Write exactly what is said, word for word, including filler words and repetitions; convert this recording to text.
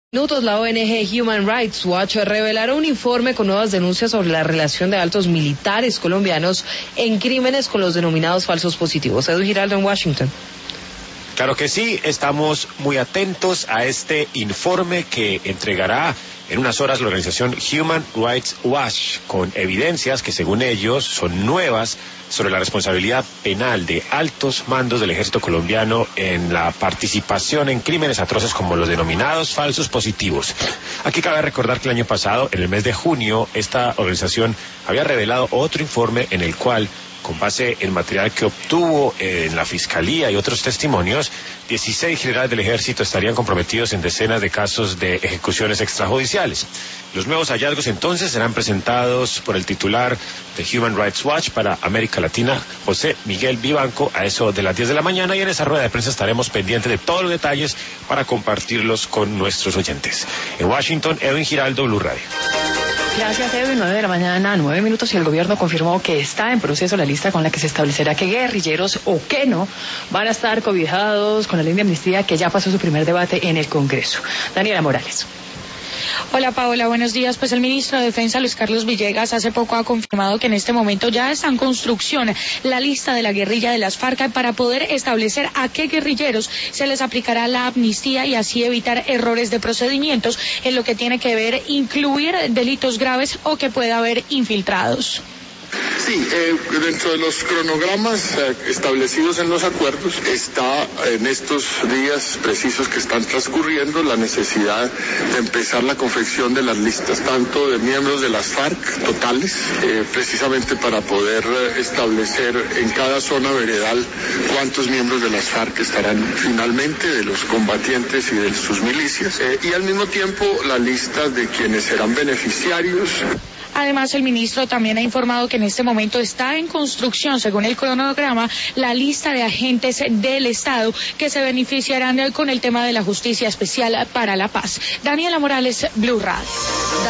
Minutos, la O N G Human Rights Watch revelará un informe con nuevas denuncias sobre la relación de altos militares colombianos en crímenes con los denominados falsos positivos. Edwin Giraldo en Washington. Claro que sí, estamos muy atentos a este informe que entregará en unas horas la organización Human Rights Watch, con evidencias que según ellos son nuevas sobre la responsabilidad penal de altos mandos del ejército colombiano en la participación en crímenes atroces como los denominados falsos positivos. Aquí cabe recordar que el año pasado, en el mes de junio, esta organización había revelado otro informe en el cual, con base en material que obtuvo en la Fiscalía y otros testimonios, dieciséis generales del ejército estarían comprometidos en decenas de casos de ejecuciones extrajudiciales. Los nuevos hallazgos entonces serán presentados por el titular de Human Rights Watch para América Latina, José Miguel Vivanco, a eso de las diez de la mañana, y en esa rueda de prensa estaremos pendientes de todos los detalles para compartirlos con nuestros oyentes. En Washington, Edwin Giraldo, Blue Radio. Gracias, Edwin. nueve de la mañana, nueve minutos, y el gobierno confirmó que está en proceso la lista con la que se establecerá qué guerrilleros o qué no van a estar cobijados con la ley de amnistía que ya pasó su primer debate en el Congreso. Daniela Morales. Hola Paola, buenos días. Pues el ministro de Defensa, Luis Carlos Villegas, hace poco ha confirmado que en este momento ya está en construcción la lista de la guerrilla de las FARC para poder establecer a qué guerrilleros se les aplicará la amnistía y así evitar errores de procedimientos en lo que tiene que ver incluir delitos graves o que pueda haber infiltrados. Sí, eh, dentro de los cronogramas eh, establecidos en los acuerdos está en estos días precisos que están transcurriendo la necesidad de empezar la confección de las listas, tanto de miembros de las FARC totales, eh, precisamente para poder eh, establecer en cada zona veredal cuántos miembros de las FARC estarán finalmente, de los combatientes y de sus milicias, eh, y al mismo tiempo la lista de quienes serán beneficiarios. Además, el ministro también ha informado que en este momento está en construcción, según el cronograma, la lista de agentes del Estado que se beneficiarán con el tema de la Justicia Especial para la Paz. Daniela Morales, Blue Radio.